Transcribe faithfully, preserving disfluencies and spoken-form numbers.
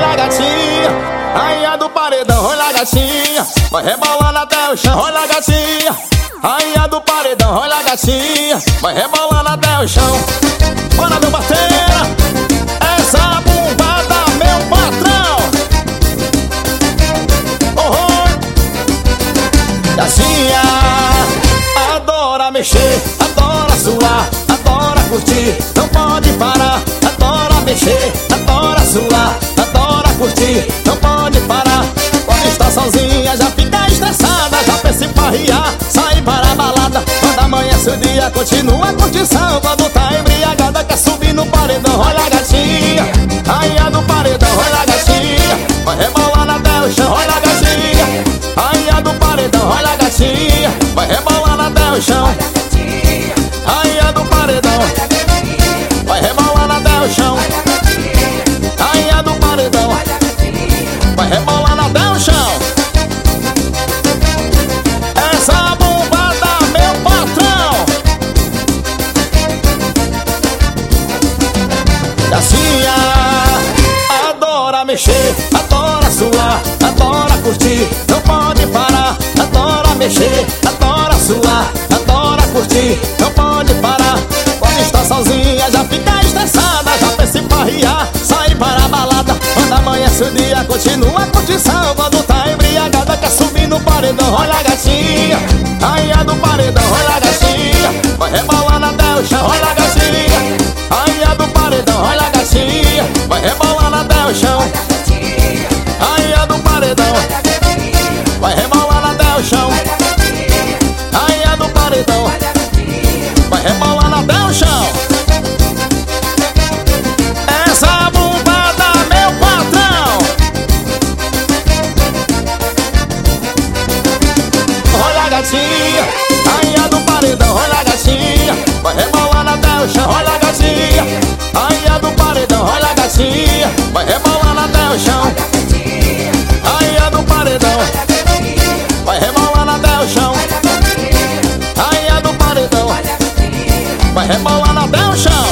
olha a gatinha. Rainha do paredão, olha a gatinha. Vai rebolando até o chão, olha a gatinha. Rainha do paredão, olha a gatinha. Vai rebolando até o chão. Bora, meu parceira, essa bombada, meu patrão. Oh, oh. Gatinha adora mexer, adora suar, adora curtir, não pode parar. Adora mexer, adora suar, adora curtir, não pode parar. Quando está sozinha já fica estressada, já pensa em farriar, sair para a balada. Quando amanhece o dia continua a curtição. Quando tá embriagada quer subir no paredão. Olha a gatinha, rainha do paredão, olha a gatinha. Vai rebolando até o chão, olha a gatinha. Rainha do paredão, olha a gatinha. Vai rebolando até o chão. Rainha do paredão, vai rebolando até o chão. Rainha do paredão, vai rebolando até o chão. Essa bombada, meu patrão. Gatinha adora mexer, adora suar, adora curtir, não pode parar. Adora mexer, adora suar, adora curtir, não pode parar. Quando está sozinha já fica estressada, já pensa em farriar, sair para a balada. Quando amanhece o dia continua a curtição. Quando tá embriagada quer subir no paredão. Olha a gatinha, rainha do paredão, olha a gatinha. Vai rebolando até o chão, olha a gatinha. Rainha do paredão, olha a gatinha. Vai rebolando até o chão. Rainha do paredão, vai rebolando até o chão. Rainha do paredão, vai rebolando até o chão. Essa bombada, meu patrão. Olha a gatinha, rainha do paredão, olha a gatinha. Vai rebolando até o chão, olha a gatinha. Rainha do paredão, olha a gatinha. Vai rebolando até o chão. Rainha do paredão, vai rebolando até o chão. Rainha do paredão, vai rebolando até o chão.